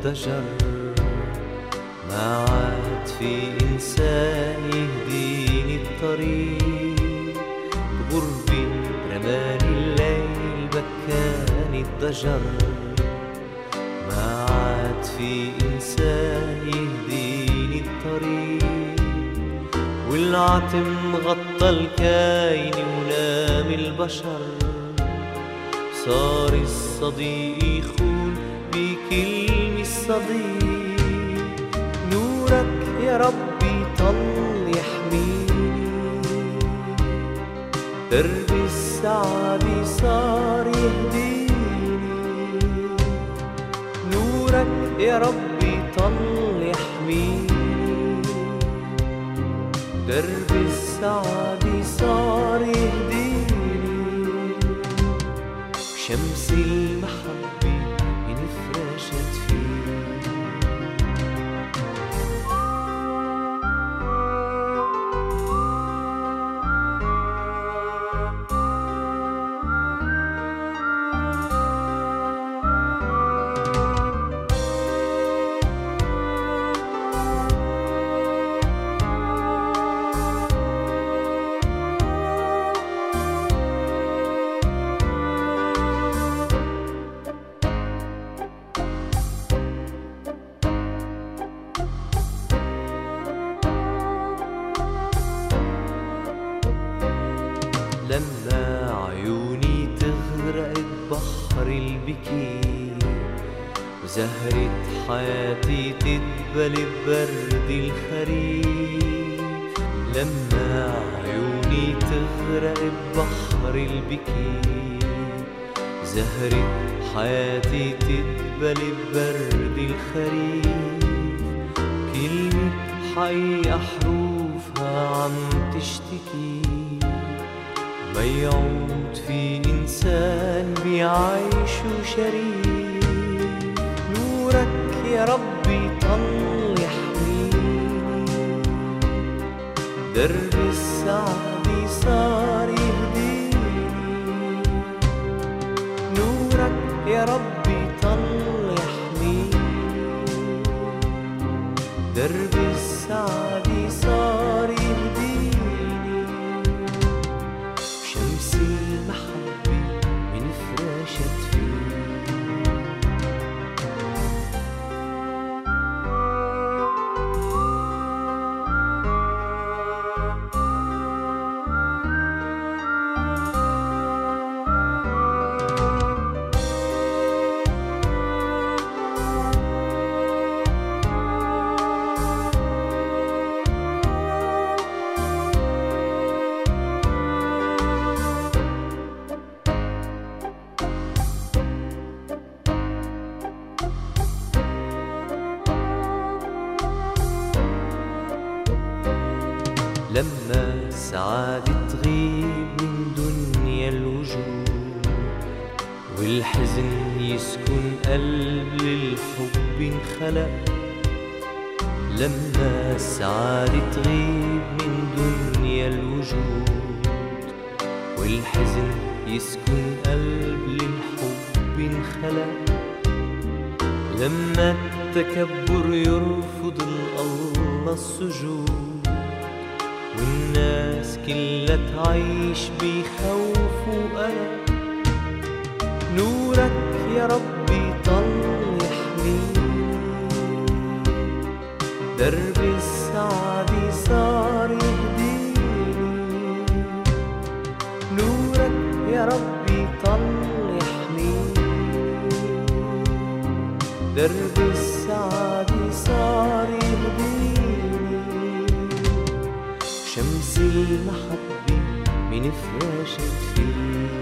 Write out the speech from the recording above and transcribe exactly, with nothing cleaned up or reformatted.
الضجر، ما عاد في إنسان يهديني الطريق، بغربي رماني الليل بكاني الضجر، ما عاد في إنسان يهديني الطريق، والعتم غطى الكاين ونام البشر، صار الصديق يخون بكلمة الصديق، نورك يا ربي طل يحميني، درب السعادة صار يهديني، نورك يا ربي طل يحميني، درب السعادة صار يهديني، شمس المحبة انفرشت فيه. لما عيوني تغرق ببحر البكي، وزهرة حياتي تدبل ببرد الخريف، لما عيوني تغرق ببحر البكي، زهرة حياتي تدبل ببرد الخريف، كلمة حقيقة حروفها عم تشتكي، ما يعود في إنسان بيعيش شريك، نورك يا ربي طل يحميني، درب السعادة صار يهديني، نورك يا ربي طل يحميني، درب السعادة صار يهديني، شمس المحبة انفرشت فيه. لما السعادة تغيب من دنيا الوجود، والحزن يسكن قلب للحب انخلق، لما السعادة تغيب من دنيا الوجود، والحزن يسكن قلب للحب انخلق، لما التكبر يرفض الله السجود، والناس كلها تعيش بخوف وقلق، نورك يا ربي طل يحميني، درب السعادة صار يهديني، نورك يا ربي طل يحميني، درب السعادة صار يهديني، شمس المحبة من فرشت فيه.